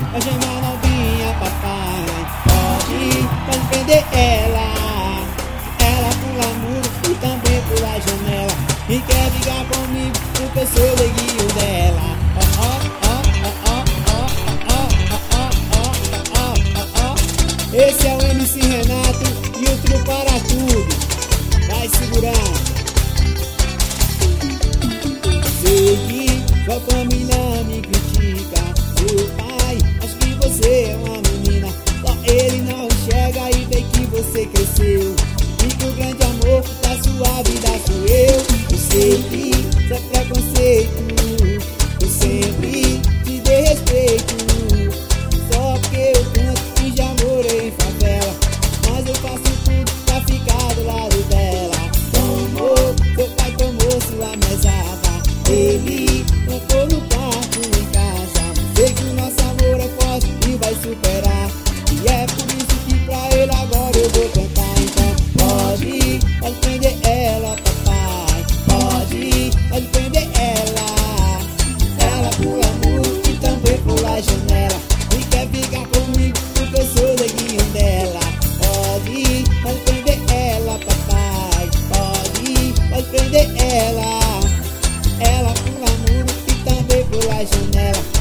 Vai chamar novinha, papai. Pode prender ela. Ela pula muro e também pula a janela. E quer brigar comigo porque eu sou neguinho dela. Esse é o MC Renato e o trio para tudo. Vai segurar. Sei que sua família me critica. Seu pai, acho que você é uma menina. Só ele não enxerga e vê que você cresceu. E que o grande amor da sua vida sou eu. Eu sei que isso é preconceito. Eu sempre te dei respeito. Só porque eu canto e já morei em favela. Mas eu faço tudo pra ficar do lado dela. Tomou, seu pai tomou sua mesada. Ele trancou no quarto em casa. Sei que o nosso amor é forte e vai superar. E é por isso que pra ele agora eu vou cantar. Então pode prender ela, papai. Pode prender ela. Ela pula muro e também pula a janela. E quer ficar comigo porque eu sou neguinho dela. Pode prender ela, papai. Pode prender ela. Ela pula muro e também pula a janela.